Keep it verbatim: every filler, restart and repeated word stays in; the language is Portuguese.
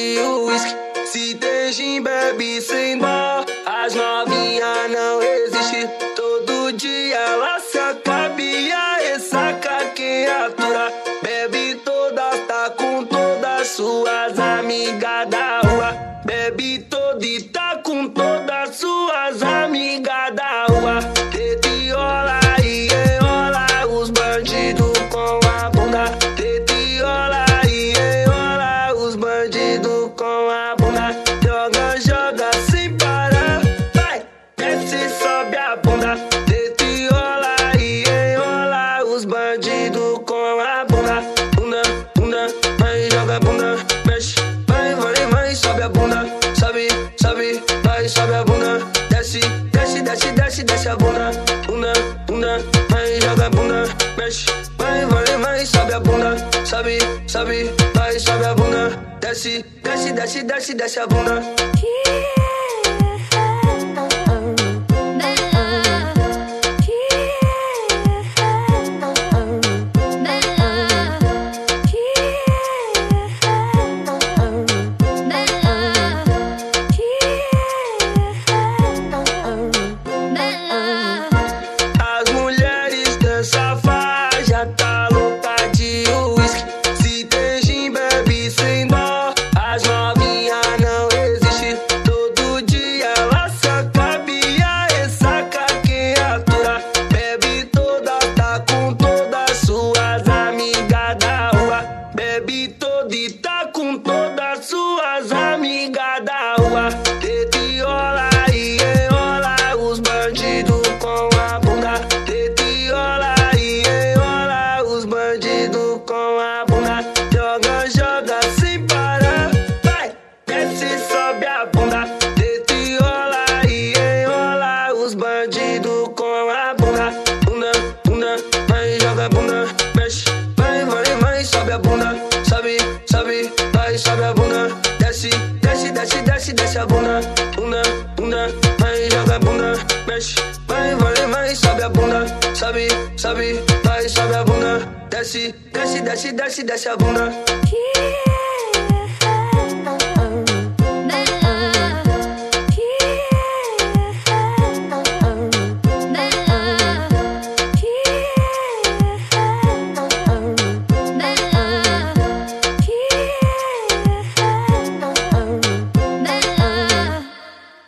de uísque. Se tem gin, bebe sem dó. As novinha não existe. Todo dia ela se acaba e a ressaca quem atura. Bebe todas, tá com todas suas amigas da rua. Bebe toda e tá com todas suas amigas da rua. Tetiola e enrola os bandidos com a bunda. Tetiola e enrola os bandidos com a bunda. Joga, joga sem parar. Vai, desce, sobe a bunda. Tetiola e enrola os bandidos com a bunda. Bunda, bunda, vai, joga bunda. Mexe, vai, vai, vai, sobe a bunda. Sobe, sobe, vai, sobe a bunda. Desce, desce, desce, desce, desce a bunda. Bunda, bunda, vai, joga a bunda. Mexe, vai, vai, vai, sobe a bunda. Sobe, sobe, vai, sobe a bunda. Desce, desce, desce, desce, desce a bunda. As mulheres dançam faixa, tá louca de uísque. Se tem gin, bebe sem dó. As novinha não existe. Todo dia ela se acaba e a ressaca quem atura. Bebe todas, tá com todas suas amigas da rua. Bebe toda e tá com todas suas amigas da rua. Tetiola e enrola os bandidos com a bunda. Tetiola e enrola os bandidos com a bunda. Joga, joga sem parar. Vai, desce, sobe a bunda. Tetiola e enrola os bandidos com a bunda. Bunda, bunda, vai, joga a bunda. Mexe, vai, vai, vai, sobe a bunda. Sobe, sobe, vai, sobe a bunda. Desce, desce, desce, desce, desce a bunda. Bunda, bunda, vai, joga a bunda. Mexe, vai, vai, vai, sobe a bunda. Sobe, sobe, vai, sobe a bunda. Desce, desce, desce, desce, desce a bunda.